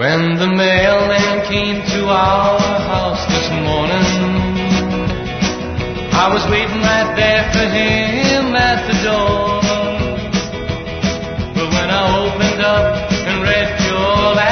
When the mailman came to our house this morning, I was waiting right there for him at the door. But when I opened up and read your